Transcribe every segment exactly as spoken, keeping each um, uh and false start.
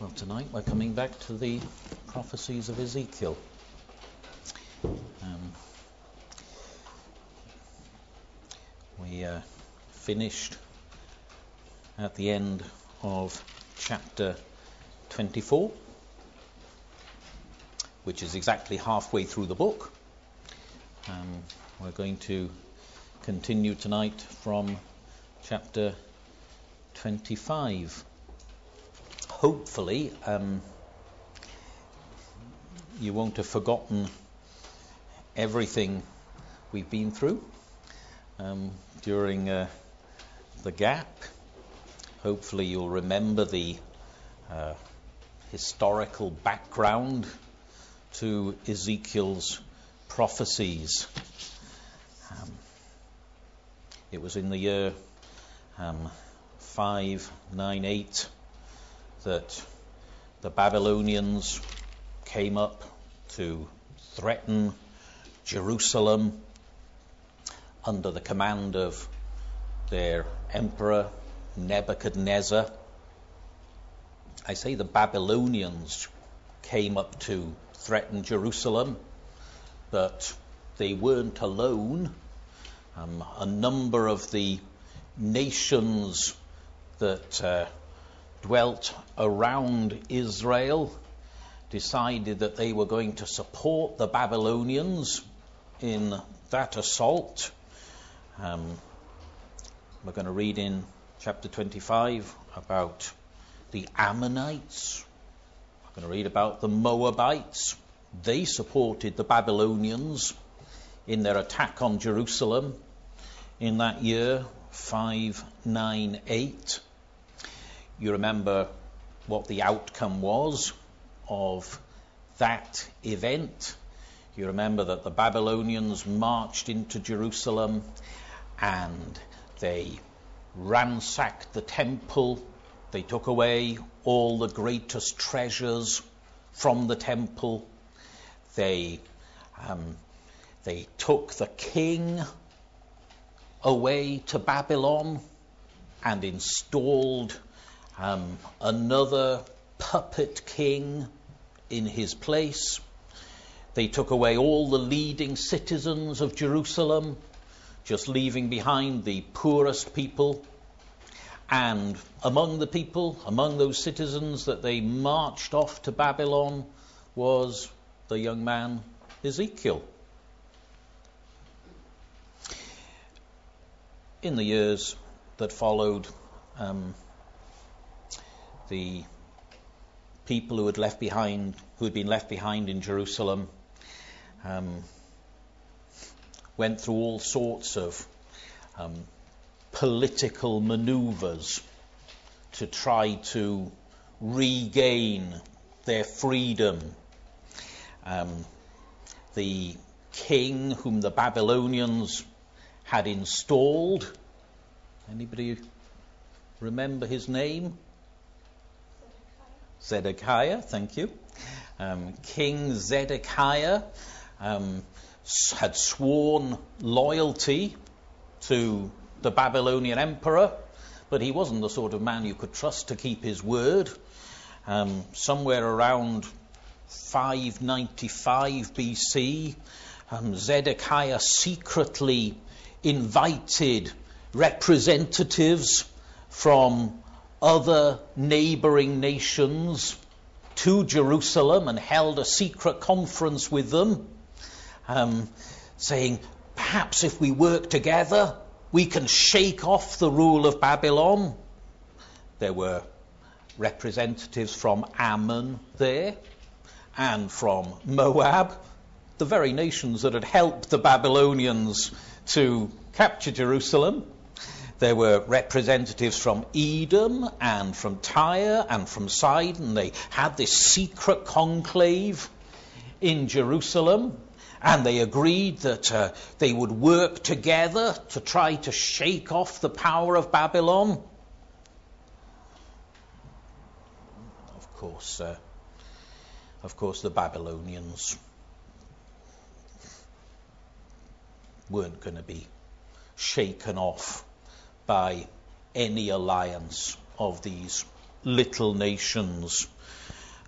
Well, tonight we're coming back to the prophecies of Ezekiel. Um, we uh, finished at the end of chapter twenty-four, which is exactly halfway through the book. Um, we're going to continue tonight from chapter twenty-five. Hopefully, um, you won't have forgotten everything we've been through um, during uh, the gap. Hopefully, you'll remember the uh, historical background to Ezekiel's prophecies. Um, it was in the year um, five ninety-eight that the Babylonians came up to threaten Jerusalem under the command of their emperor Nebuchadnezzar. I say the Babylonians came up to threaten Jerusalem, but they weren't alone. Um, a number of the nations that uh, dwelt around Israel decided that they were going to support the Babylonians in that assault. Um, we're going to read in chapter twenty-five about the Ammonites. We're going to read about the Moabites. They supported the Babylonians in their attack on Jerusalem in that year, five ninety-eight. You remember what the outcome was of that event. You remember that the Babylonians marched into Jerusalem and they ransacked the temple. They took away all the greatest treasures from the temple. They, um, they took the king away to Babylon and installed Um, another puppet king in his place. They took away all the leading citizens of Jerusalem, just leaving behind the poorest people. And among the people, among those citizens that they marched off to Babylon, was the young man Ezekiel. In the years that followed, um, the people who had left behind, who had been left behind in Jerusalem, um, went through all sorts of um, political maneuvers to try to regain their freedom. Um, the king whom the Babylonians had installed, anybody remember his name? Zedekiah, thank you. Um, King Zedekiah um, had sworn loyalty to the Babylonian emperor, but he wasn't the sort of man you could trust to keep his word. Um, somewhere around five ninety-five B C, um, Zedekiah secretly invited representatives from other neighboring nations to Jerusalem and held a secret conference with them, um, saying, perhaps if we work together, we can shake off the rule of Babylon. There were representatives from Ammon there and from Moab, the very nations that had helped the Babylonians to capture Jerusalem. There were representatives from Edom and from Tyre and from Sidon. They had this secret conclave in Jerusalem, and they agreed that uh, they would work together to try to shake off the power of Babylon. Of course, uh, of course, the Babylonians weren't going to be shaken off by any alliance of these little nations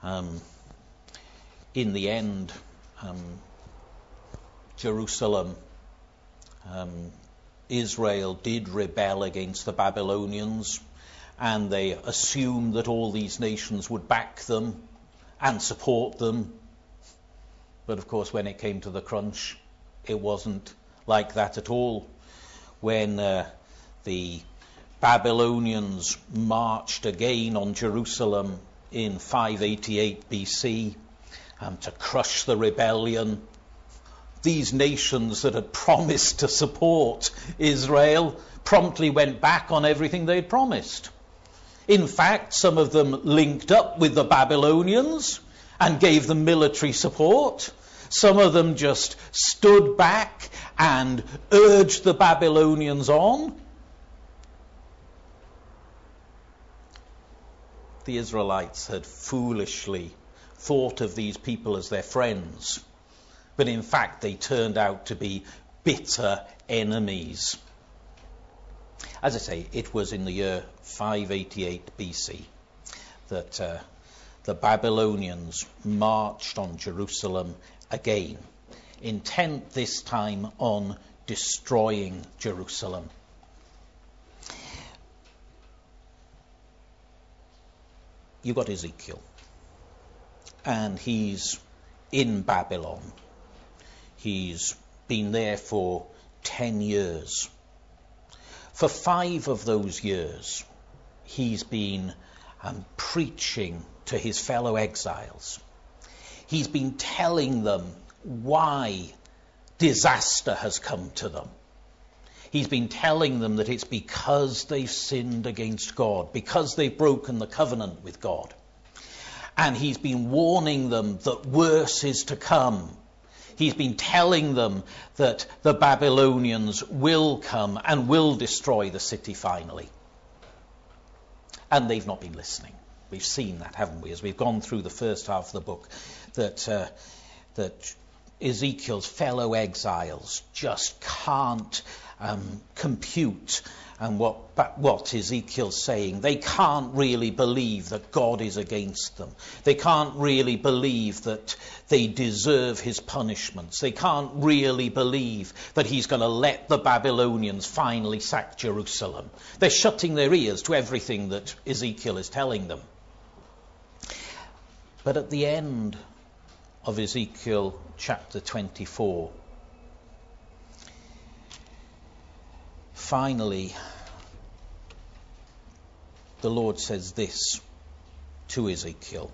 Um, in the end, um, Jerusalem, um, Israel did rebel against the Babylonians, and they assumed that all these nations would back them and support them. But of course, when it came to the crunch, it wasn't like that at all. When uh, the Babylonians marched again on Jerusalem in five eighty-eight B C um, to crush the rebellion, these nations that had promised to support Israel promptly went back on everything they'd promised. In fact, some of them linked up with the Babylonians and gave them military support. Some of them just stood back and urged the Babylonians on. The Israelites had foolishly thought of these people as their friends, but in fact they turned out to be bitter enemies. As I say, it was in the year five eighty-eight B C that uh, the Babylonians marched on Jerusalem again, intent this time on destroying Jerusalem. You've got Ezekiel, and he's in Babylon. He's been there for ten years. For five of those years, he's been um, preaching to his fellow exiles. He's been telling them why disaster has come to them. He's been telling them that it's because they've sinned against God, because they've broken the covenant with God. And he's been warning them that worse is to come. He's been telling them that the Babylonians will come and will destroy the city finally. And they've not been listening. We've seen that, haven't we, as we've gone through the first half of the book, that uh, that Ezekiel's fellow exiles just can't um, compute and what what Ezekiel's saying. They can't really believe that God is against them. They can't really believe that they deserve his punishments. They can't really believe that he's going to let the Babylonians finally sack Jerusalem. They're shutting their ears to everything that Ezekiel is telling them. But at the end of Ezekiel chapter twenty-four, finally, the Lord says this to Ezekiel.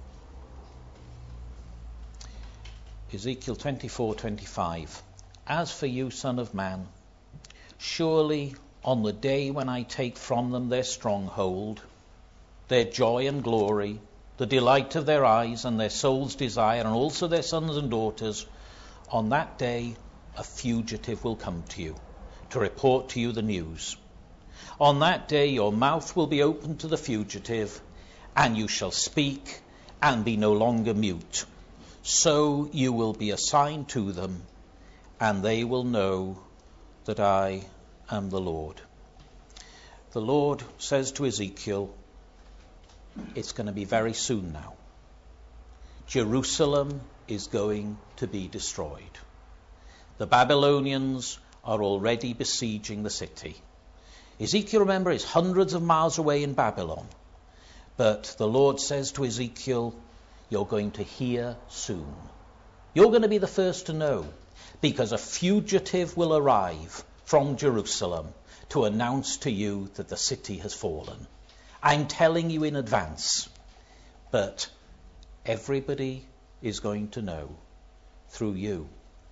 Ezekiel twenty-four twenty-five. As for you, son of man, surely on the day when I take from them their stronghold, their joy and glory, the delight of their eyes and their soul's desire, and also their sons and daughters, on that day a fugitive will come to you, to report to you the news. On that day your mouth will be open to the fugitive, and you shall speak and be no longer mute. So you will be a sign to them, and they will know that I am the Lord. The Lord says to Ezekiel, it's going to be very soon now. Jerusalem is going to be destroyed. The Babylonians are already besieging the city. Ezekiel, remember, is hundreds of miles away in Babylon. But the Lord says to Ezekiel, you're going to hear soon. You're going to be the first to know, because a fugitive will arrive from Jerusalem to announce to you that the city has fallen. I'm telling you in advance, but everybody is going to know through you.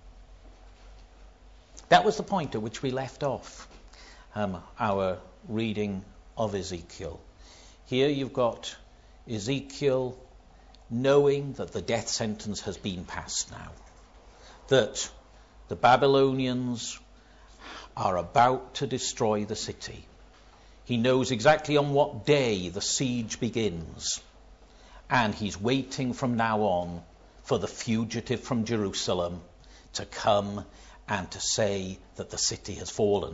That was the point at which we left off um, our reading of Ezekiel. Here you've got Ezekiel knowing that the death sentence has been passed now, that the Babylonians are about to destroy the city. He knows exactly on what day the siege begins, and he's waiting from now on for the fugitive from Jerusalem to come and to say that the city has fallen.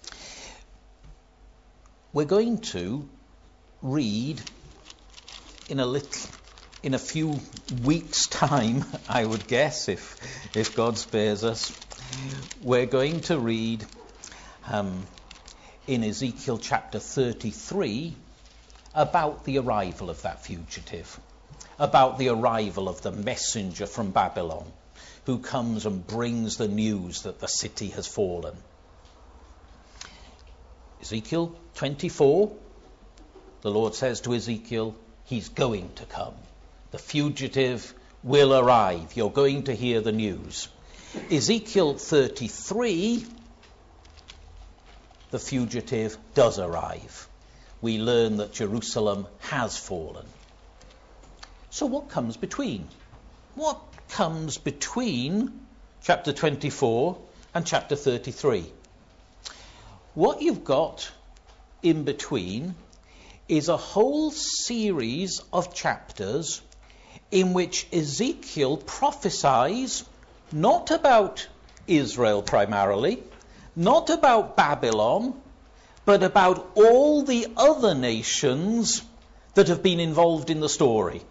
We're going to read in a little, in a few weeks' time, I would guess, if if God spares us, we're going to read um, in Ezekiel chapter thirty-three about the arrival of that fugitive, about the arrival of the messenger from Babylon, who comes and brings the news that the city has fallen. Ezekiel twenty-four, the Lord says to Ezekiel, he's going to come. The fugitive will arrive. You're going to hear the news. Ezekiel thirty-three, the fugitive does arrive. We learn that Jerusalem has fallen. So what comes between? What comes between chapter twenty-four and chapter thirty-three? What you've got in between is a whole series of chapters in which Ezekiel prophesies not about Israel primarily, not about Babylon, but about all the other nations that have been involved in the story.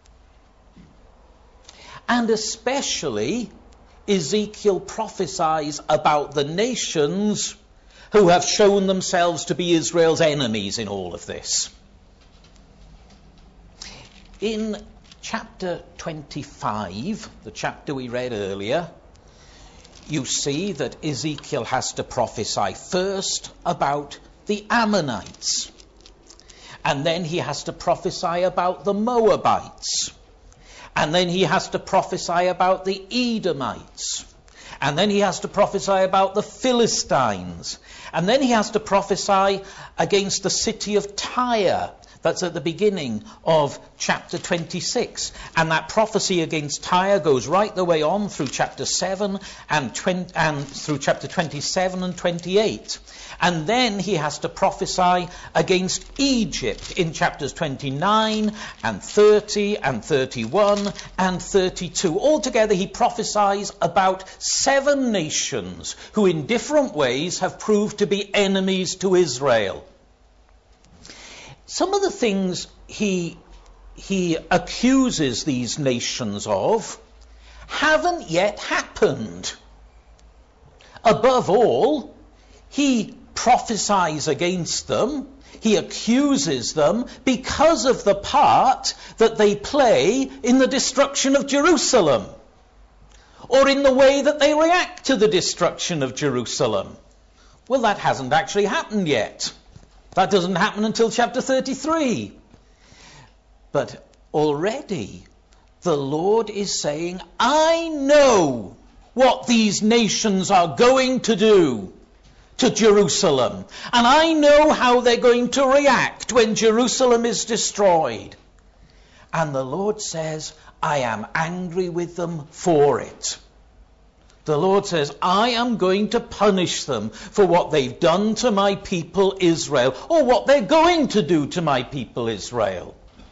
And especially Ezekiel prophesies about the nations who have shown themselves to be Israel's enemies in all of this. In chapter twenty-five, the chapter we read earlier, you see that Ezekiel has to prophesy first about the Ammonites, and then he has to prophesy about the Moabites, and then he has to prophesy about the Edomites, and then he has to prophesy about the Philistines, and then he has to prophesy against the city of Tyre. That's at the beginning of chapter twenty-six. And that prophecy against Tyre goes right the way on through chapter seven and, twenty, and through chapter twenty-seven and twenty-eight. And then he has to prophesy against Egypt in chapters twenty-nine and thirty and thirty-one and thirty-two. Altogether he prophesies about seven nations who in different ways have proved to be enemies to Israel. Some of the things he, he accuses these nations of haven't yet happened. Above all, he prophesies against them, he accuses them because of the part that they play in the destruction of Jerusalem, or in the way that they react to the destruction of Jerusalem. Well, that hasn't actually happened yet. That doesn't happen until chapter thirty-three. But already the Lord is saying, I know what these nations are going to do to Jerusalem. And I know how they're going to react when Jerusalem is destroyed. And the Lord says, I am angry with them for it. The Lord says, I am going to punish them for what they've done to my people Israel, or what they're going to do to my people Israel.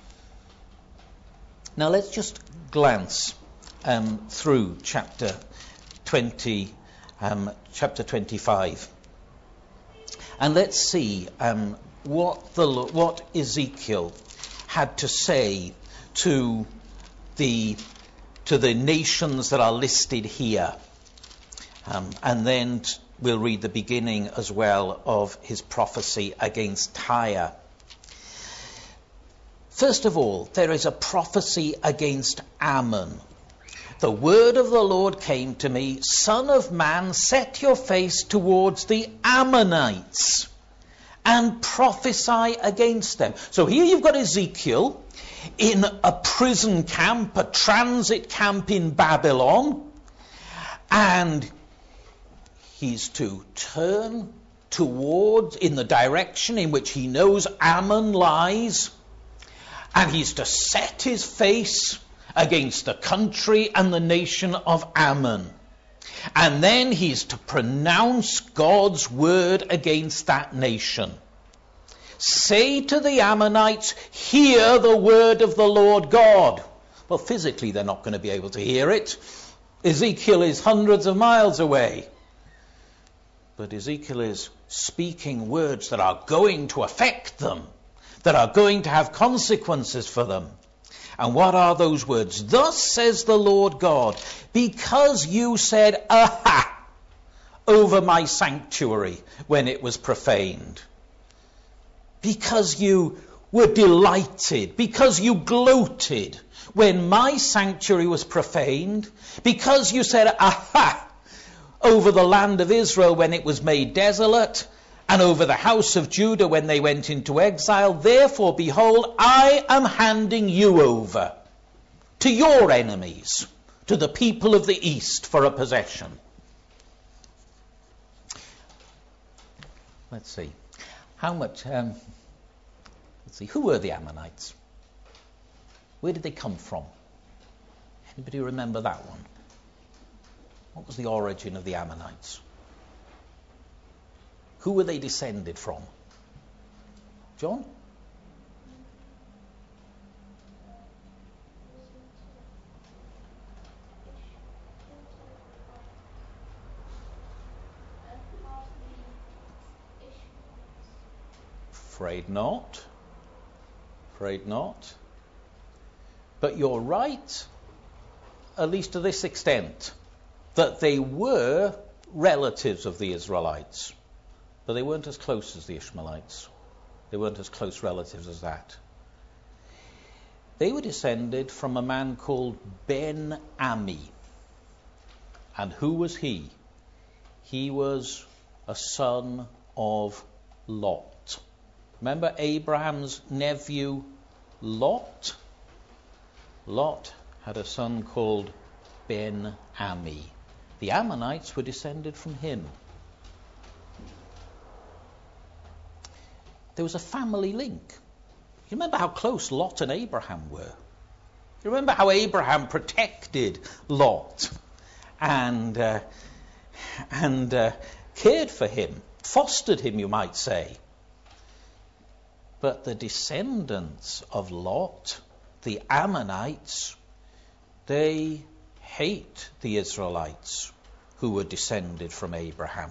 Now let's just glance um, through chapter twenty, um, chapter twenty-five, and let's see um, what the what Ezekiel had to say to the to the nations that are listed here. Um, and then t- we'll read the beginning as well of his prophecy against Tyre. First of all, there is a prophecy against Ammon. The word of the Lord came to me, Son of man, set your face towards the Ammonites and prophesy against them. So here you've got Ezekiel in a prison camp, a transit camp in Babylon, and he's to turn towards, in the direction in which he knows Ammon lies, and he's to set his face against the country and the nation of Ammon. And then he's to pronounce God's word against that nation. Say to the Ammonites, hear the word of the Lord God. Well, physically they're not going to be able to hear it. Ezekiel is hundreds of miles away. But Ezekiel is speaking words that are going to affect them, that are going to have consequences for them. And what are those words? Thus says the Lord God, because you said, aha, over my sanctuary when it was profaned. Because you were delighted, because you gloated when my sanctuary was profaned, because you said, aha, over the land of Israel when it was made desolate, and over the house of Judah when they went into exile. Therefore, behold, I am handing you over to your enemies, to the people of the east for a possession. Let's see. How much... Um, let's see. Who were the Ammonites? Where did they come from? Anybody remember that one? What was the origin of the Ammonites? Who were they descended from? John? Afraid not. Afraid not. But you're right, at least to this extent, that they were relatives of the Israelites. But they weren't as close as the Ishmaelites. They weren't as close relatives as that. They were descended from a man called Ben-Ami. And who was he? He was a son of Lot. Remember Abraham's nephew Lot? Lot had a son called Ben-Ami. The Ammonites were descended from him. There was a family link. You remember how close Lot and Abraham were? You remember how Abraham protected Lot and uh, and uh, cared for him, fostered him, you might say. But the descendants of Lot, the Ammonites, they hate the Israelites who were descended from Abraham.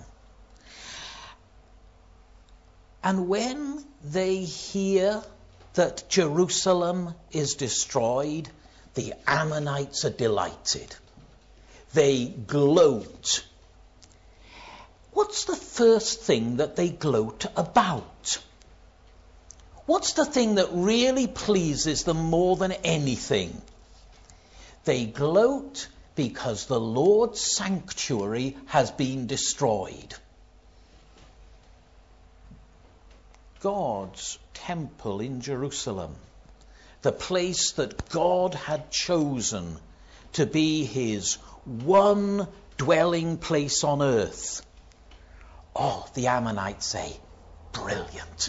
And when they hear that Jerusalem is destroyed, the Ammonites are delighted. They gloat. What's the first thing that they gloat about? What's the thing that really pleases them more than anything? They gloat because the Lord's sanctuary has been destroyed. God's temple in Jerusalem, the place that God had chosen to be his one dwelling place on earth. Oh, the Ammonites say, brilliant.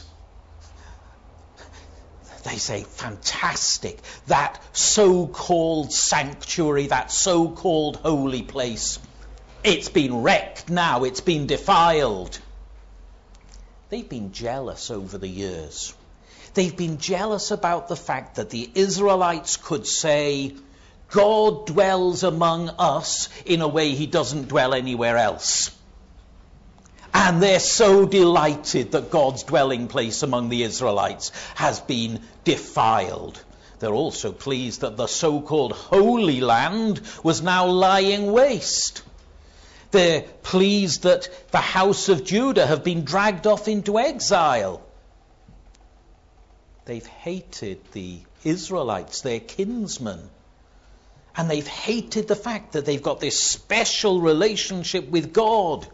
They say, fantastic. That so-called sanctuary, that so-called holy place, it's been wrecked now, it's been defiled. They've been jealous over the years. They've been jealous about the fact that the Israelites could say, God dwells among us in a way he doesn't dwell anywhere else. And they're so delighted that God's dwelling place among the Israelites has been defiled. They're also pleased that the so-called Holy Land was now lying waste. They're pleased that the house of Judah have been dragged off into exile. They've hated the Israelites, their kinsmen. And they've hated the fact that they've got this special relationship with God.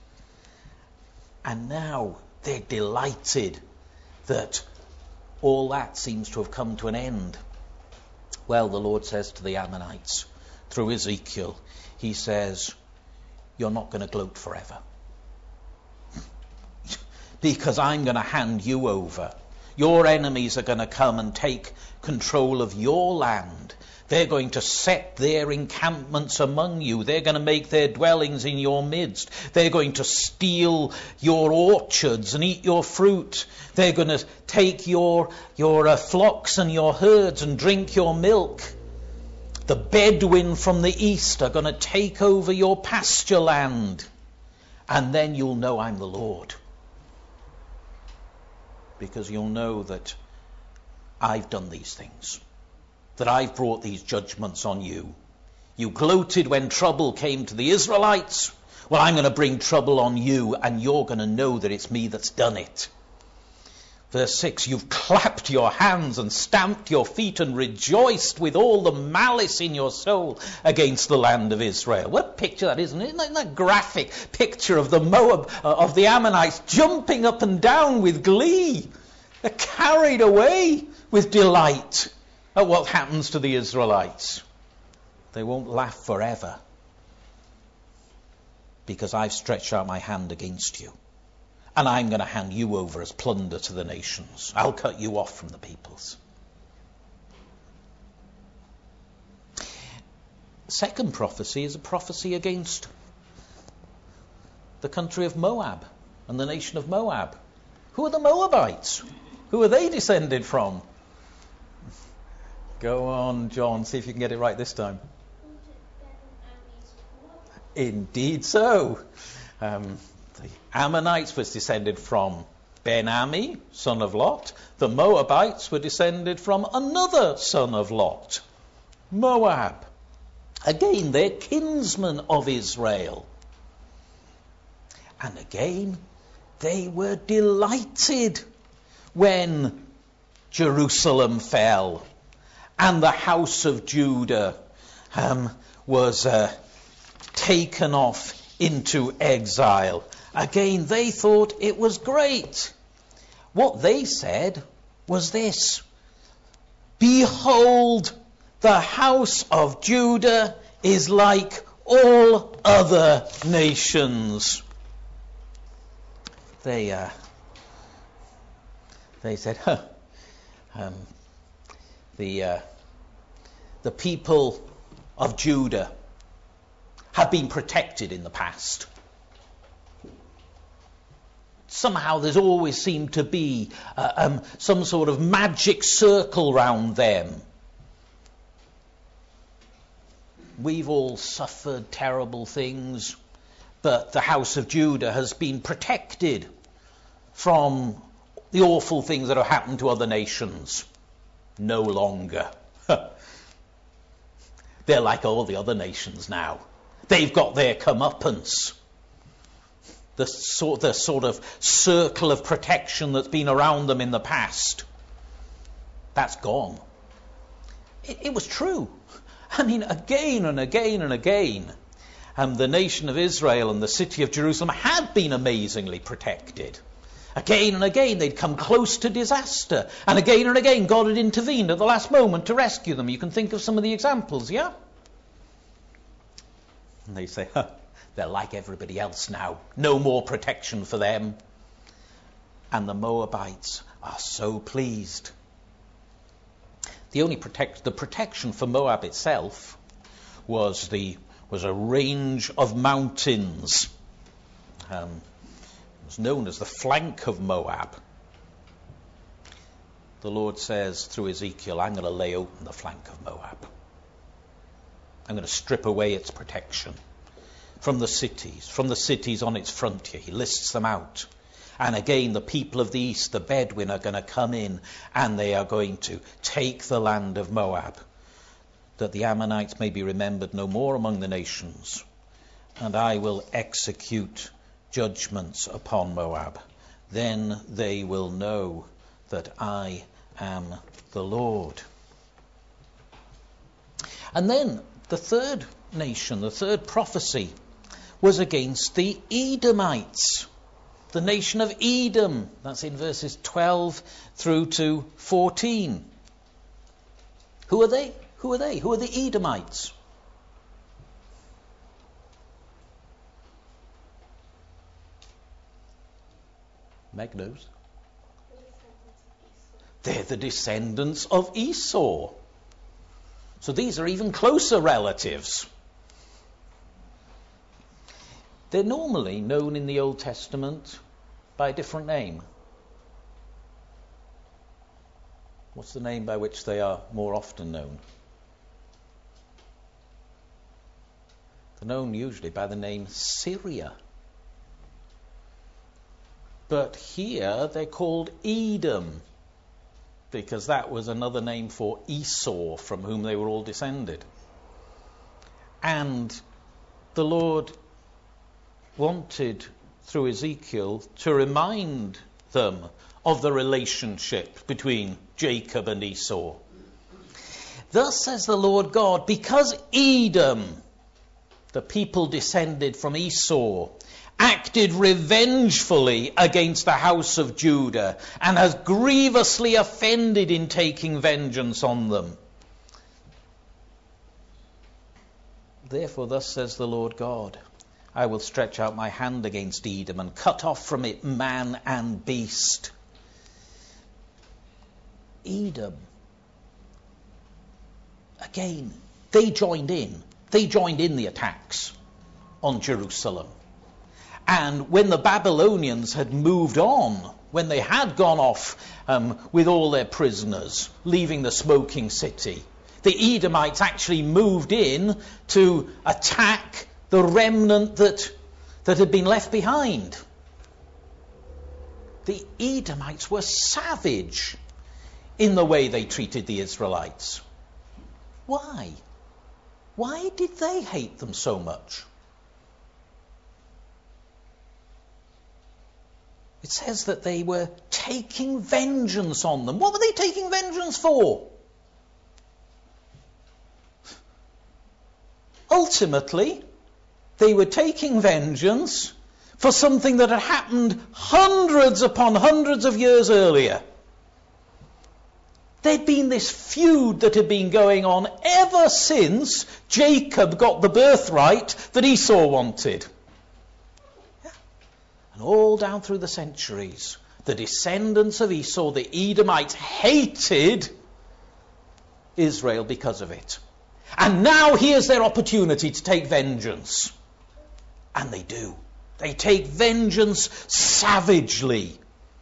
And now they're delighted that all that seems to have come to an end. Well, the Lord says to the Ammonites, through Ezekiel, he says, you're not going to gloat forever. Because I'm going to hand you over. Your enemies are going to come and take control of your land. They're going to set their encampments among you. They're going to make their dwellings in your midst. They're going to steal your orchards and eat your fruit. They're going to take your, your uh, flocks and your herds and drink your milk. The Bedouin from the east are going to take over your pasture land. And then you'll know I'm the Lord. Because you'll know that I've done these things, that I've brought these judgments on you. You gloated when trouble came to the Israelites. Well, I'm going to bring trouble on you, and you're going to know that it's me that's done it. Verse six, you've clapped your hands and stamped your feet and rejoiced with all the malice in your soul against the land of Israel. What a picture that is, isn't it? Isn't that a graphic picture of the Moab, uh, of the Ammonites jumping up and down with glee? They're carried away with delight at what happens to the Israelites. They won't laugh forever, because I've stretched out my hand against you. And I'm going to hand you over as plunder to the nations. I'll cut you off from the peoples. Second prophecy is a prophecy against the country of Moab and the nation of Moab. Who are the Moabites? Who are they descended from? Go on, John, see if you can get it right this time. Indeed so. Um, the Ammonites was descended from Ben-Ami, son of Lot. The Moabites were descended from another son of Lot, Moab. Again, they're kinsmen of Israel. And again, they were delighted when Jerusalem fell and the house of Judah um, was uh, taken off into exile. Again, they thought it was great. What they said was this: behold, the house of Judah is like all other nations. They uh, they said, huh, um, the uh, the people of Judah have been protected in the past. Somehow there's always seemed to be uh, um, some sort of magic circle round them. We've all suffered terrible things, but the house of Judah has been protected from the awful things that have happened to other nations. No longer. They're like all the other nations now. They've got their comeuppance. The sort, the sort of circle of protection that's been around them in the past, that's gone. It, it was true. I mean, again and again and again, um, the nation of Israel and the city of Jerusalem had been amazingly protected. Again and again, they'd come close to disaster. And again and again, God had intervened at the last moment to rescue them. You can think of some of the examples, yeah? And they say, huh, they're like everybody else now. No more protection for them. And the Moabites are so pleased. The only protect, the protection for Moab itself was the was a range of mountains. Um, it was known as the flank of Moab. The Lord says through Ezekiel, I'm going to lay open the flank of Moab. I'm going to strip away its protection from the cities, from the cities on its frontier. He lists them out. And again, the people of the east, the Bedouin, are going to come in and they are going to take the land of Moab, that the Ammonites may be remembered no more among the nations. And I will execute judgments upon Moab. Then they will know that I am the Lord. And then the third nation, the third prophecy, was against the Edomites. The nation of Edom. That's in verses twelve through to fourteen. Who are they? Who are they? Who are the Edomites? Meg knows. They're the descendants of Esau. So these are even closer relatives. They're normally known in the Old Testament by a different name. What's the name by which they are more often known? They're known usually by the name Syria. But here they're called Edom. because that was another name for Esau, from whom they were all descended. And the Lord wanted, through Ezekiel, to remind them of the relationship between Jacob and Esau. Thus says the Lord God, because Edom, the people descended from Esau, acted revengefully against the house of Judah, and has grievously offended in taking vengeance on them. Therefore, thus says the Lord God, I will stretch out my hand against Edom and cut off from it man and beast. Edom, again, they joined in. They joined in the attacks on Jerusalem. And when the Babylonians had moved on, when they had gone off um, with all their prisoners, leaving the smoking city, the Edomites actually moved in to attack the remnant that, that had been left behind. The Edomites were savage in the way they treated the Israelites. Why? Why did they hate them so much? It says that they were taking vengeance on them. What were they taking vengeance for? Ultimately, they were taking vengeance for something that had happened hundreds upon hundreds of years earlier. There'd been this feud that had been going on ever since Jacob got the birthright that Esau wanted. Yeah. And all down through the centuries, the descendants of Esau, the Edomites, hated Israel because of it. And now here's their opportunity to take vengeance. And they do. They take vengeance savagely.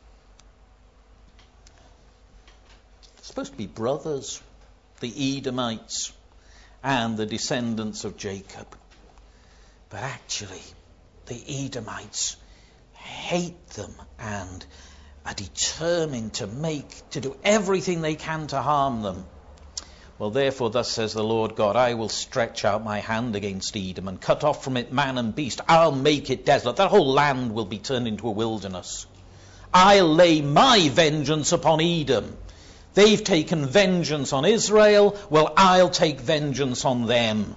It's supposed to be brothers, the Edomites and the descendants of Jacob. But actually, the Edomites hate them and are determined to make, to do everything they can to harm them. Well, therefore, thus says the Lord God, I will stretch out my hand against Edom and cut off from it man and beast. I'll make it desolate. That whole land will be turned into a wilderness. I'll lay my vengeance upon Edom. They've taken vengeance on Israel. Well, I'll take vengeance on them.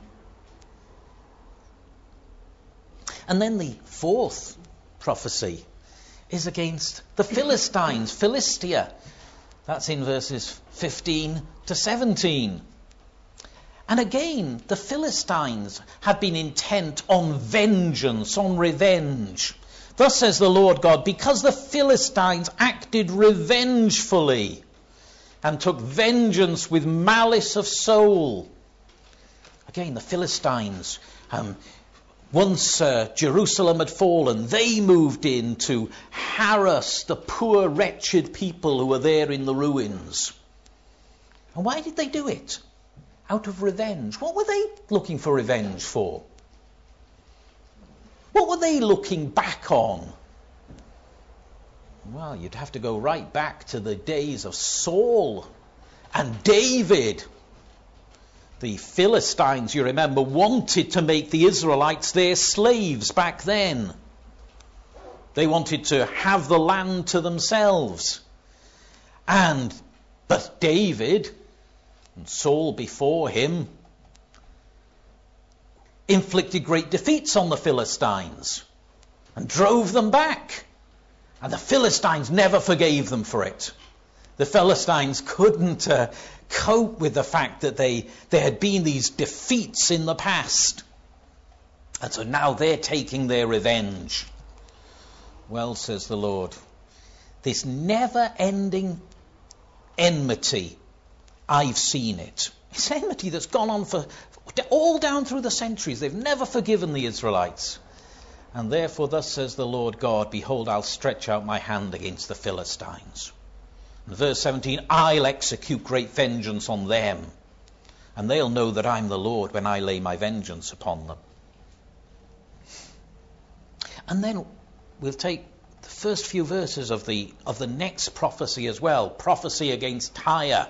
And then the fourth prophecy is against the Philistines, Philistia. That's in verses fifteen to seventeen. And again, the Philistines had been intent on vengeance, on revenge. Thus says the Lord God, because the Philistines acted revengefully and took vengeance with malice of soul. Again, the Philistines, um, once uh, Jerusalem had fallen, they moved in to harass the poor, wretched people who were there in the ruins. And why did they do it? Out of revenge. What were they looking for revenge for? What were they looking back on? Well, you'd have to go right back to the days of Saul and David. The Philistines, you remember, wanted to make the Israelites their slaves back then. They wanted to have the land to themselves. And, but David and Saul before him inflicted great defeats on the Philistines and drove them back. And the Philistines never forgave them for it. The Philistines couldn't uh, cope with the fact that they there had been these defeats in the past. And so now they're taking their revenge. Well, says the Lord, this never-ending enmity, I've seen it. It's enmity that's gone on for all down through the centuries. They've never forgiven the Israelites. And therefore, thus says the Lord God, behold, I'll stretch out my hand against the Philistines. And verse seventeen, I'll execute great vengeance on them, and they'll know that I'm the Lord when I lay my vengeance upon them. And then we'll take the first few verses of the of the next prophecy as well, prophecy against Tyre.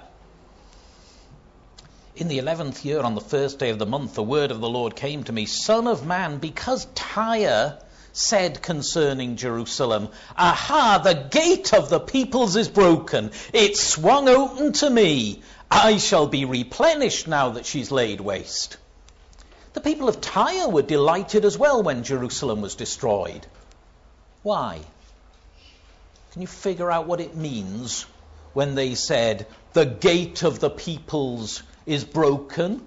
In the eleventh year, on the first day of the month, the word of the Lord came to me, Son of man, because Tyre said concerning Jerusalem, Aha, the gate of the peoples is broken. It swung open to me. I shall be replenished now that she's laid waste. The people of Tyre were delighted as well when Jerusalem was destroyed. Why? Can you figure out what it means when they said, the gate of the peoples is broken?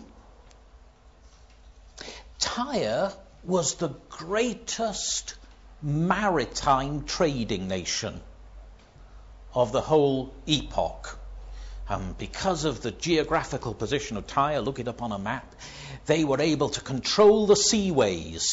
Tyre was the greatest maritime trading nation of the whole epoch. Um, because of the geographical position of Tyre, look it up on a map, they were able to control the seaways.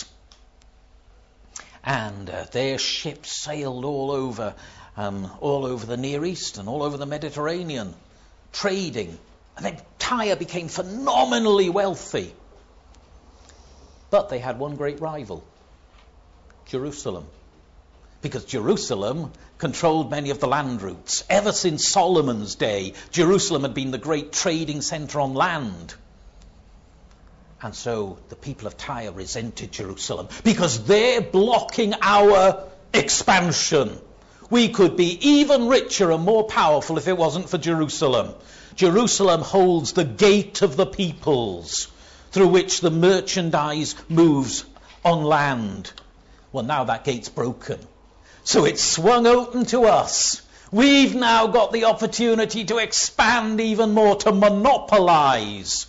And uh, their ships sailed all over, um, all over the Near East and all over the Mediterranean, trading. And then Tyre became phenomenally wealthy. But they had one great rival, Jerusalem. Because Jerusalem controlled many of the land routes. Ever since Solomon's day, Jerusalem had been the great trading centre on land. And so the people of Tyre resented Jerusalem because they're blocking our expansion. We could be even richer and more powerful if it wasn't for Jerusalem. Jerusalem holds the gate of the peoples through which the merchandise moves on land. Well, now that gate's broken. So it's swung open to us. We've now got the opportunity to expand even more, to monopolize.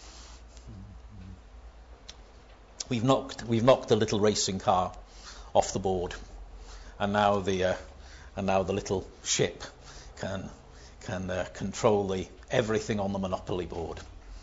We've knocked, we've knocked the little racing car off the board, and now the uh, and now the little ship can can uh, control the everything on the monopoly board.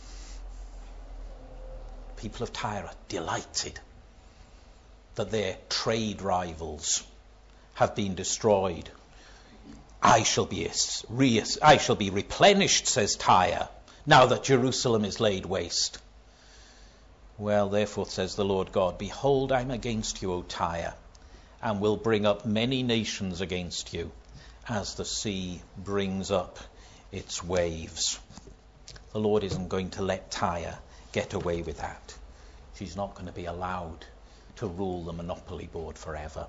People of Tyre are delighted that their trade rivals have been destroyed. I shall be re- I shall be replenished, says Tyre, now that Jerusalem is laid waste. Well, therefore, says the Lord God, behold, I'm against you, O Tyre, and will bring up many nations against you, as the sea brings up its waves. The Lord isn't going to let Tyre get away with that. She's not going to be allowed to rule the monopoly board forever.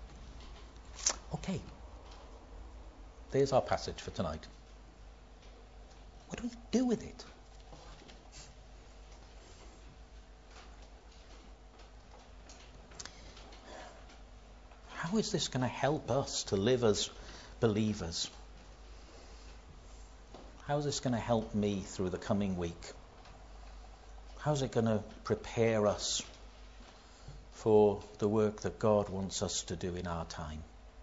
Okay, there's our passage for tonight. What do we do with it? How is this going to help us to live as believers? How is this going to help me through the coming week? How is it going to prepare us for the work that God wants us to do in our time?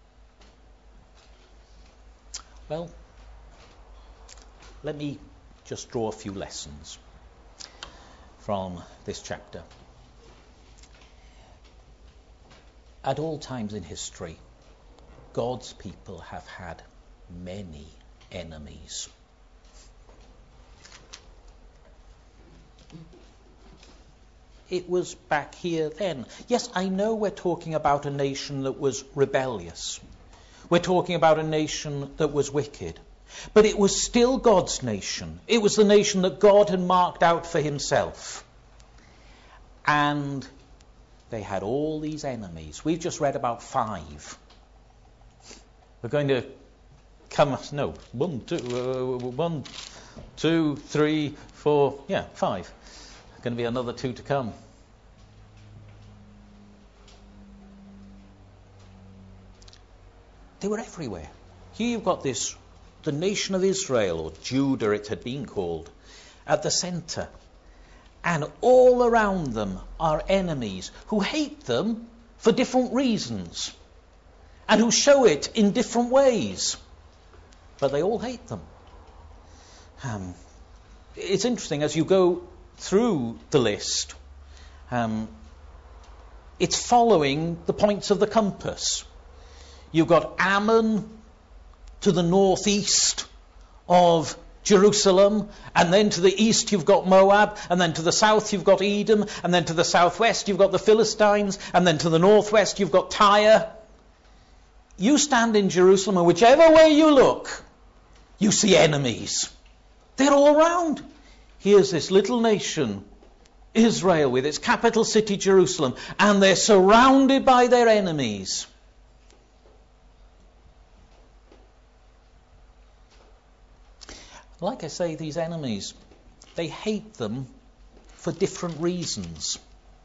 Well, let me just draw a few lessons from this chapter. At all times in history, God's people have had many enemies. It was back here then. Yes, I know we're talking about a nation that was rebellious. We're talking about a nation that was wicked. But it was still God's nation. It was the nation that God had marked out for himself. And they had all these enemies. We've just read about five. We're going to come, no, one, two, uh, one, two, three, four, yeah, five. There's going to be another two to come. They were everywhere. Here you've got this, the nation of Israel, or Judah it had been called, at the centre. And all around them are enemies who hate them for different reasons and who show it in different ways. But they all hate them. Um, it's interesting, as you go through the list, um, it's following the points of the compass. You've got Ammon to the northeast of Jerusalem, and then to the east you've got Moab, and then to the south you've got Edom, and then to the southwest you've got the Philistines, and then to the northwest you've got Tyre. you stand in Jerusalem and whichever way you look, you see enemies. They're all around. Here's this little nation, Israel, with its capital city, Jerusalem, and they're surrounded by their enemies. Like I say, these enemies, they hate them for different reasons.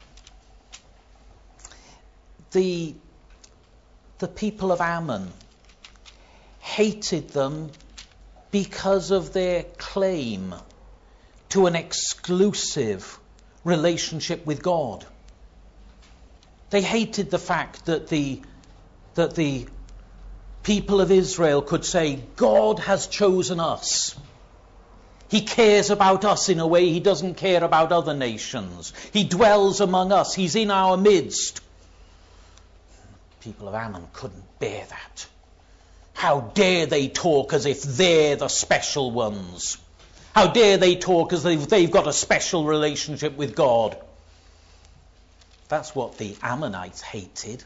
The, the people of Ammon hated them because of their claim to an exclusive relationship with God. They hated the fact that the, that the people of Israel could say, God has chosen us. He cares about us in a way he doesn't care about other nations. He dwells among us. He's in our midst. People of Ammon couldn't bear that. How dare they talk as if they're the special ones? How dare they talk as if they've got a special relationship with God? That's what the Ammonites hated.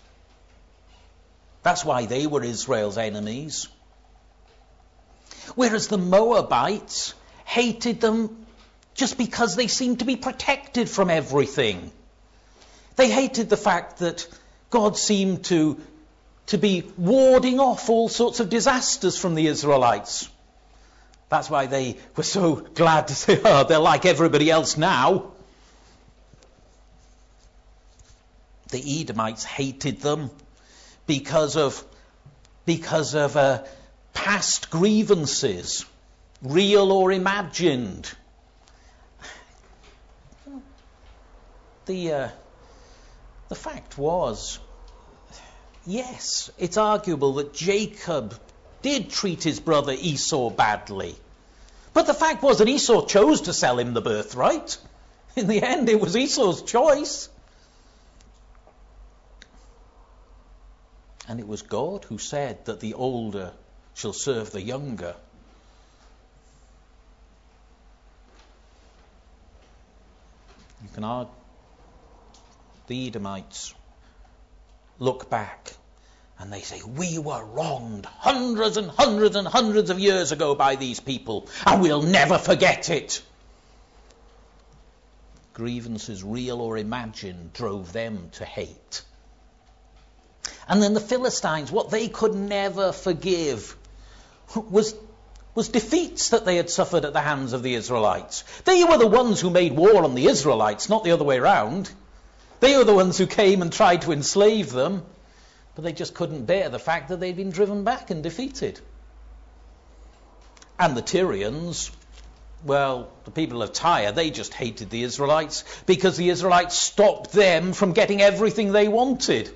That's why they were Israel's enemies. Whereas the Moabites hated them just because they seemed to be protected from everything. They hated the fact that God seemed to, to be warding off all sorts of disasters from the Israelites. That's why they were so glad to say, oh, they're like everybody else now. The Edomites hated them because of, because of uh, past grievances, real or imagined. The, uh, the fact was, yes, it's arguable that Jacob did treat his brother Esau badly. But the fact was that Esau chose to sell him the birthright. In the end, it was Esau's choice. And it was God who said that the older shall serve the younger. You can argue. The Edomites look back and they say, we were wronged hundreds and hundreds and hundreds of years ago by these people, and we'll never forget it. Grievances, real or imagined, drove them to hate. And then the Philistines, what they could never forgive was, was defeats that they had suffered at the hands of the Israelites. They were the ones who made war on the Israelites, not the other way around. They were the ones who came and tried to enslave them, but they just couldn't bear the fact that they'd been driven back and defeated. And the Tyrians, well, the people of Tyre, they just hated the Israelites because the Israelites stopped them from getting everything they wanted.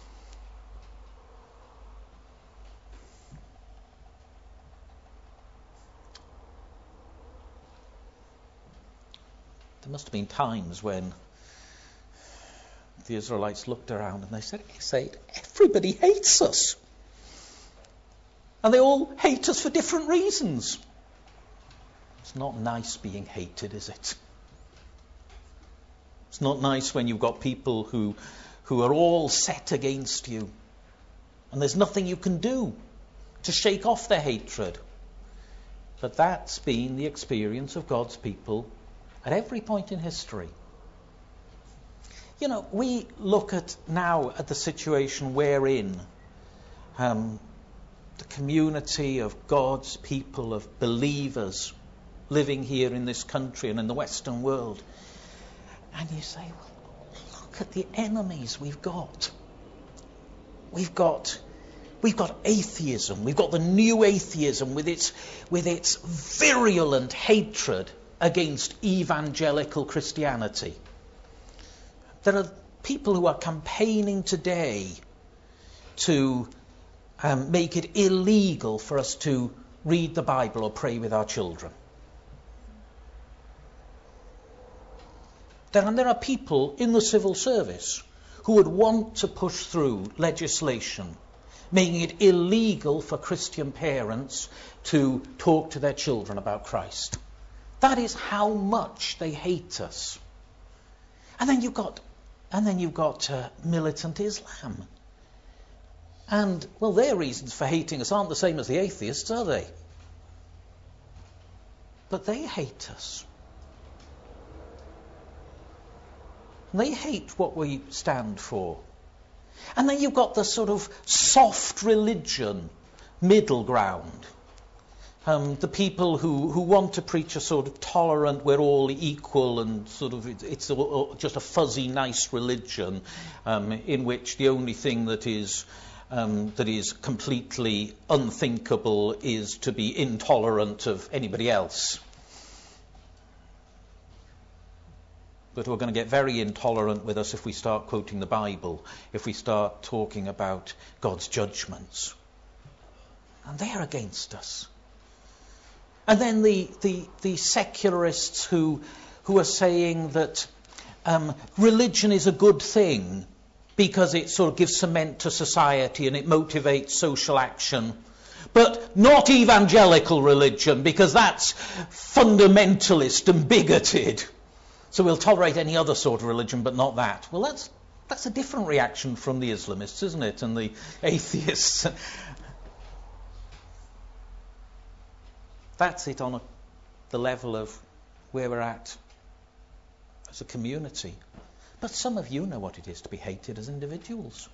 There must have been times when the Israelites looked around and they said, everybody hates us. And they all hate us for different reasons. It's not nice being hated, is it? It's not nice when you've got people who, who are all set against you. And there's nothing you can do to shake off their hatred. But that's been the experience of God's people at every point in history. You know, we look at now at the situation we're in, um, the community of God's people, of believers living here in this country and in the Western world, and you say, well, look at the enemies we've got. We've got, we've got atheism. We've got the new atheism with its, with its virulent hatred against evangelical Christianity. There are people who are campaigning today to um, make it illegal for us to read the Bible or pray with our children. There, and there are people in the civil service who would want to push through legislation making it illegal for Christian parents to talk to their children about Christ. That is how much they hate us. And then you've got And then you've got uh, militant Islam. And, well, their reasons for hating us aren't the same as the atheists, are they? But they hate us. They hate what we stand for. And then you've got the sort of soft religion middle ground. Um, the people who, who want to preach a sort of tolerant, we're all equal, and sort of it, it's a, just a fuzzy, nice religion um, in which the only thing that is um, that is completely unthinkable is to be intolerant of anybody else. But we're going to get very intolerant with us if we start quoting the Bible, if we start talking about God's judgments. And they're against us. And then the, the, the secularists who, who are saying that um, religion is a good thing because it sort of gives cement to society and it motivates social action. But not evangelical religion, because that's fundamentalist and bigoted. So we'll tolerate any other sort of religion, but not that. Well, that's that's a different reaction from the Islamists, isn't it? And the atheists. That's it on a, the level of where we're at as a community. But some of you know what it is to be hated as individuals.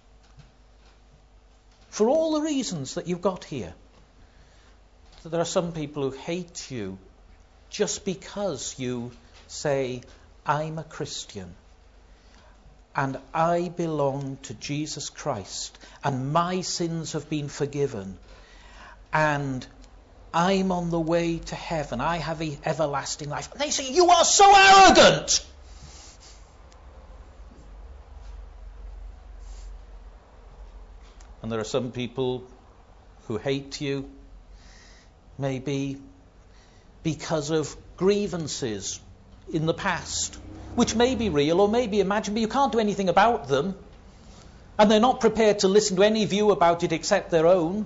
For all the reasons that you've got here. So there are some people who hate you just because you say, I'm a Christian and I belong to Jesus Christ and my sins have been forgiven and I'm on the way to heaven. I have e- everlasting life. And they say, you are so arrogant. And there are some people who hate you maybe because of grievances in the past, which may be real or may be imagined, but you can't do anything about them. And they're not prepared to listen to any view about it except their own.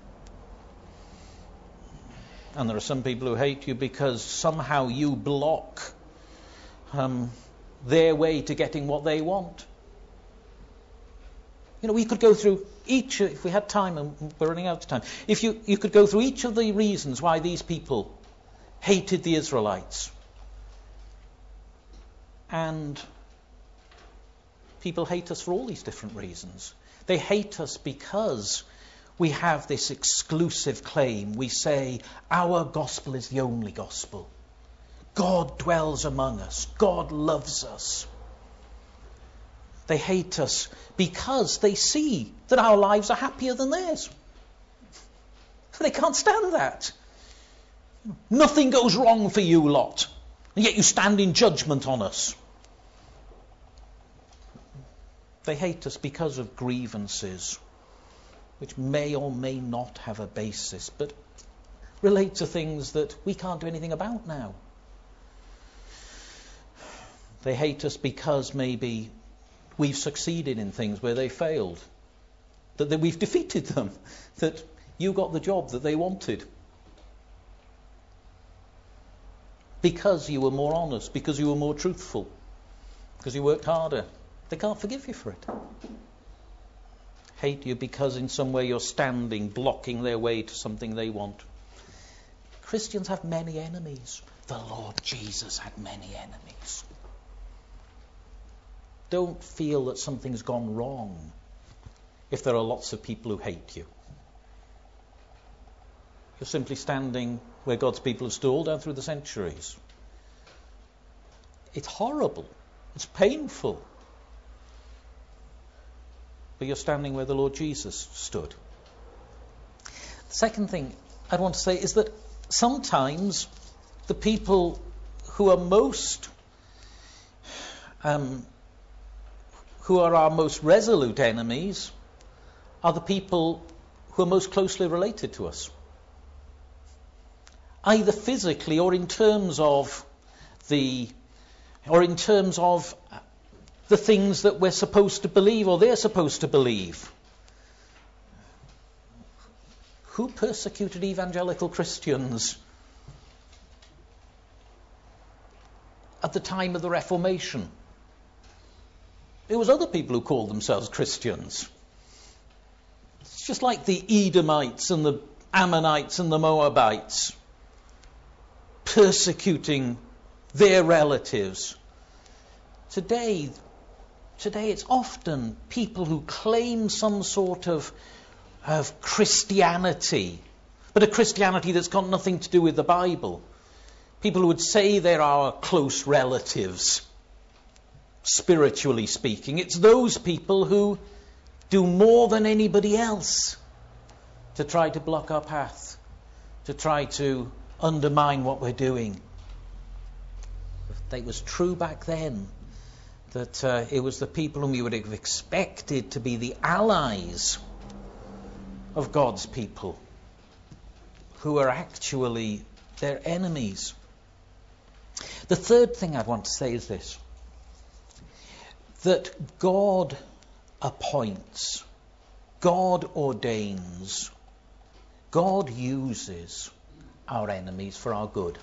And there are some people who hate you because somehow you block um, their way to getting what they want. You know, we could go through each, if we had time, and we're running out of time, if you, you could go through each of the reasons why these people hated the Israelites. And people hate us for all these different reasons. They hate us because we have this exclusive claim. We say, our gospel is the only gospel. God dwells among us. God loves us. They hate us because they see that our lives are happier than theirs. They can't stand that. Nothing goes wrong for you lot, and yet you stand in judgment on us. They hate us because of grievances, which may or may not have a basis, but relate to things that we can't do anything about now. They hate us because maybe we've succeeded in things where they failed, that, that we've defeated them, that you got the job that they wanted. Because you were more honest, because you were more truthful, because you worked harder. They can't forgive you for it. Hate you because in some way you're standing, blocking their way to something they want. Christians have many enemies. The Lord Jesus had many enemies. Don't feel that something's gone wrong if there are lots of people who hate you. You're simply standing where God's people have stood all down through the centuries. It's horrible. It's painful. But you're standing where the Lord Jesus stood. The second thing I want to say is that sometimes the people who are most, um, who are our most resolute enemies, are the people who are most closely related to us. Either physically or in terms of the, or in terms of the things that we're supposed to believe or they're supposed to believe. Who persecuted evangelical Christians at the time of the Reformation? It was other people who called themselves Christians. It's just like the Edomites and the Ammonites and the Moabites persecuting their relatives. Today, today it's often people who claim some sort of, of Christianity, but a Christianity that's got nothing to do with the Bible. People who would say they're our close relatives, spiritually speaking. It's those people who do more than anybody else to try to block our path, to try to undermine what we're doing. It was true back then that uh, it was the people whom you would have expected to be the allies of God's people who are actually their enemies. The third thing I want to say is this: that God appoints, God ordains, God uses our enemies for our good.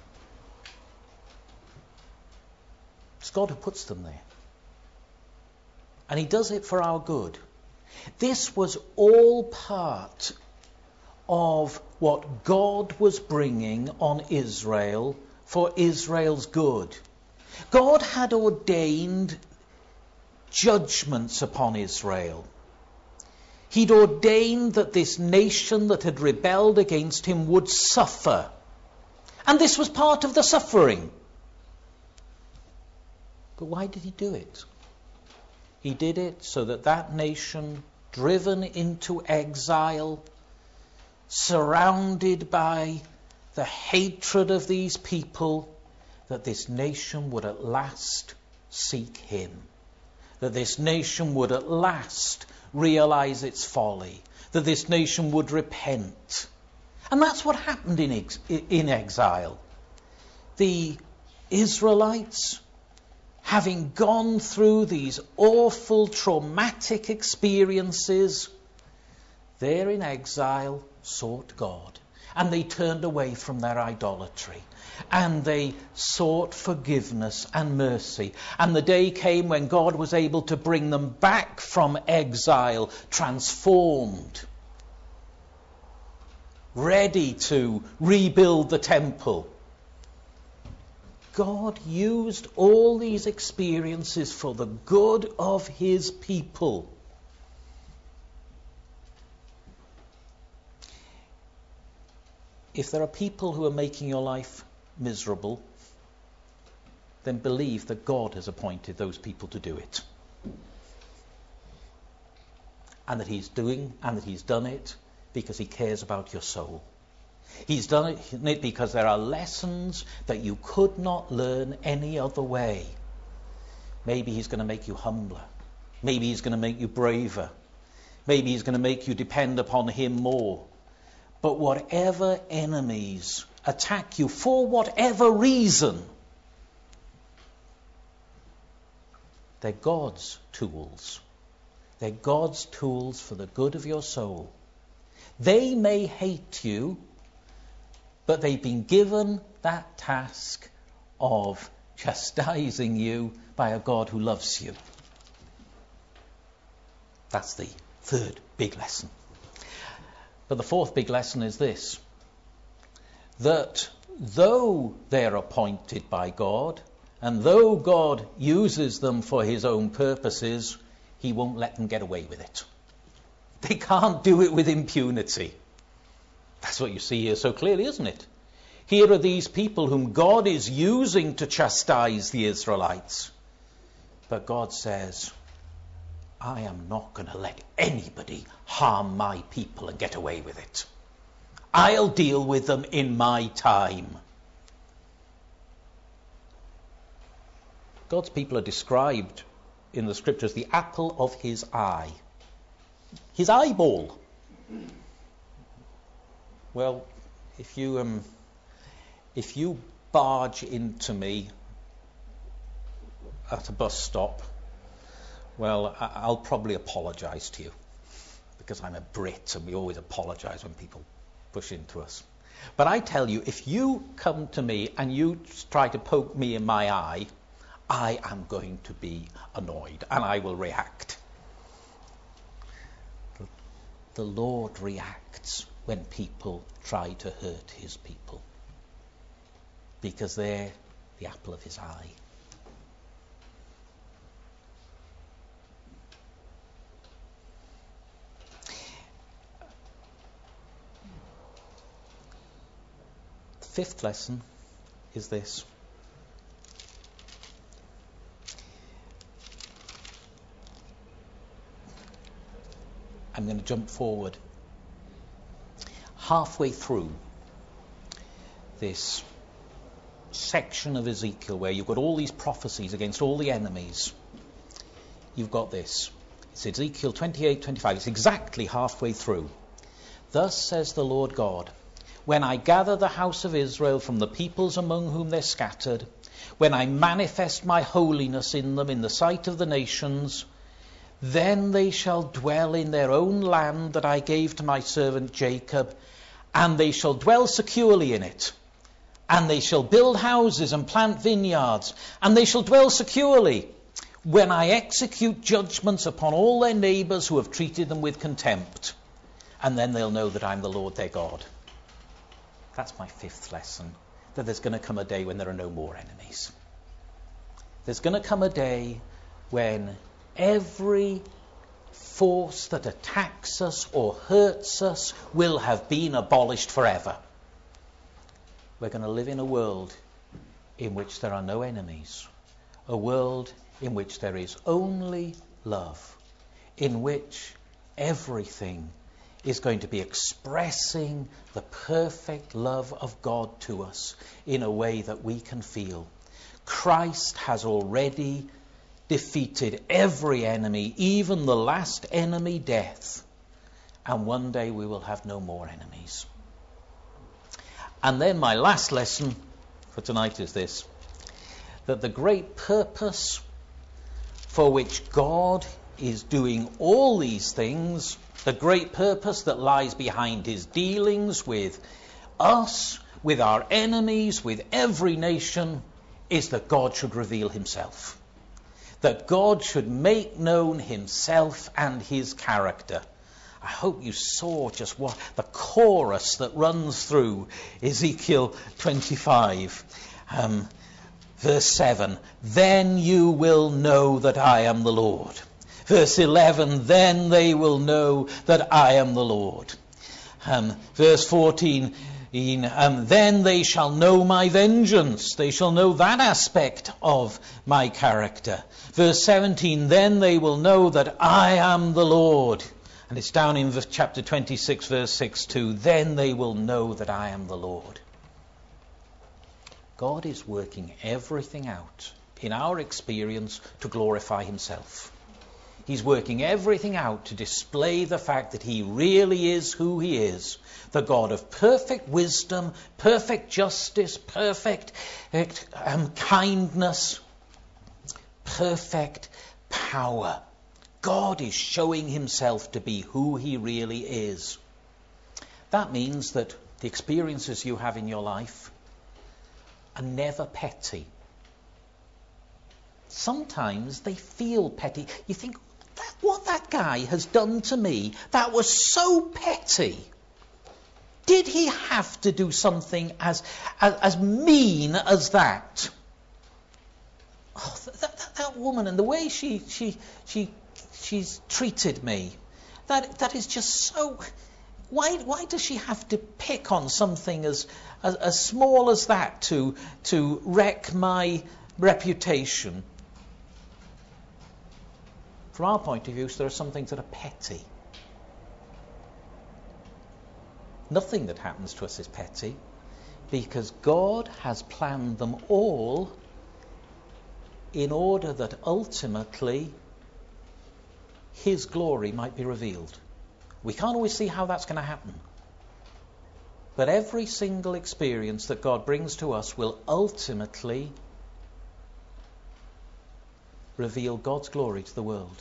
It's God who puts them there. And he does it for our good. This was all part of what God was bringing on Israel for Israel's good. God had ordained judgments upon Israel. He'd ordained that this nation that had rebelled against him would suffer. And this was part of the suffering. But why did he do it? He did it so that that nation, driven into exile, surrounded by the hatred of these people, that this nation would at last seek him. That this nation would at last realize its folly. That this nation would repent. And that's what happened in, ex- in exile. The Israelites, having gone through these awful, traumatic experiences, there in exile, sought God. And they turned away from their idolatry. And they sought forgiveness and mercy. And the day came when God was able to bring them back from exile, transformed, ready to rebuild the temple. God used all these experiences for the good of his people. If there are people who are making your life miserable, then believe that God has appointed those people to do it. And that he's doing, and that he's done it because he cares about your soul. He's done it because there are lessons that you could not learn any other way. Maybe he's going to make you humbler. Maybe he's going to make you braver. Maybe he's going to make you depend upon him more. But whatever enemies attack you, for whatever reason, they're God's tools. They're God's tools for the good of your soul. They may hate you, but they've been given that task of chastising you by a God who loves you. That's the third big lesson. But the fourth big lesson is this: that though they're appointed by God, and though God uses them for his own purposes, he won't let them get away with it. They can't do it with impunity. That's what you see here so clearly, isn't it? Here are these people whom God is using to chastise the Israelites. But God says, I am not going to let anybody harm my people and get away with it. I'll deal with them in my time. God's people are described in the scriptures the apple of his eye. His eyeball. Well, if you um, if you barge into me at a bus stop, well, I'll probably apologise to you, because I'm a Brit and we always apologise when people push into us. But I tell you, if you come to me and you try to poke me in my eye, I am going to be annoyed and I will react. the Lord reacts when people try to hurt his people, because they're the apple of his eye. The fifth lesson is this. I'm going to jump forward. Halfway through this section of Ezekiel where you've got all these prophecies against all the enemies, you've got this. It's Ezekiel twenty-eight twenty-five. It's exactly halfway through. Thus says the Lord God, when I gather the house of Israel from the peoples among whom they're scattered, when I manifest my holiness in them in the sight of the nations, then they shall dwell in their own land that I gave to my servant Jacob, and they shall dwell securely in it. And they shall build houses and plant vineyards, and they shall dwell securely, when I execute judgments upon all their neighbours who have treated them with contempt. And then they'll know that I'm the Lord their God. That's my fifth lesson, that there's going to come a day when there are no more enemies. There's going to come a day when every force that attacks us or hurts us will have been abolished forever. We're going to live in a world in which there are no enemies, a world in which there is only love, in which everything is going to be expressing the perfect love of God to us in a way that we can feel. Christ has already defeated every enemy, even the last enemy, death. And one day we will have no more enemies. And then my last lesson for tonight is this, that the great purpose for which God is doing all these things, the great purpose that lies behind his dealings with us, with our enemies, with every nation, is that God should reveal himself. That God should make known himself and his character. I hope you saw just what the chorus that runs through Ezekiel twenty-five, um, verse seven. Then you will know that I am the Lord. Verse eleven. Then they will know that I am the Lord. Um, verse fourteen. Um, then they shall know my vengeance. They shall know that aspect of my character. Verse seventeen. Then they will know that I am the Lord. And it's down in chapter twenty-six, verse six too. Then they will know that I am the Lord. God is working everything out in our experience to glorify himself. He's working everything out to display the fact that he really is who he is. The God of perfect wisdom, perfect justice, perfect um, kindness, perfect power. God is showing himself to be who he really is. That means that the experiences you have in your life are never petty. Sometimes they feel petty. You think, that, what that guy has done to me, that was so petty. Did he have to do something as, as, as mean as that? Oh, that, that, that woman and the way she she she she's treated me, that that is just so. Why why does she have to pick on something as as, as small as that to to wreck my reputation? From our point of view, there are some things that are petty. Nothing that happens to us is petty, because God has planned them all in order that ultimately his glory might be revealed. We can't always see how that's going to happen. But every single experience that God brings to us will ultimately reveal God's glory to the world.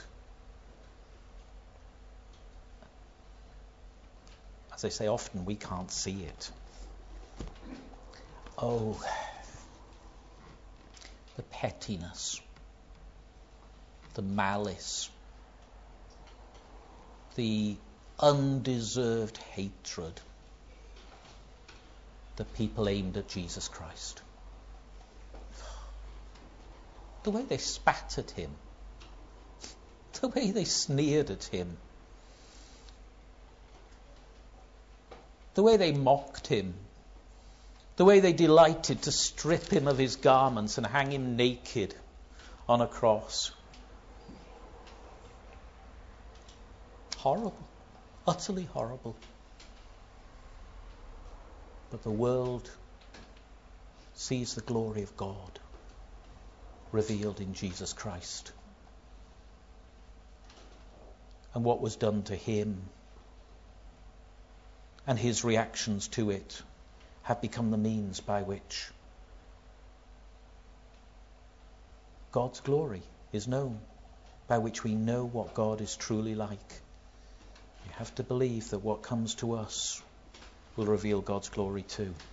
As I say often, we can't see it. Oh, the pettiness, the malice, the undeserved hatred that people aimed at Jesus Christ. The way they spat at him, the way they sneered at him, the way they mocked him, the way they delighted to strip him of his garments and hang him naked on a cross. Horrible, utterly horrible. But the world sees the glory of God revealed in Jesus Christ. And what was done to him and his reactions to it have become the means by which God's glory is known, by which we know what God is truly like. You have to believe that what comes to us will reveal God's glory too.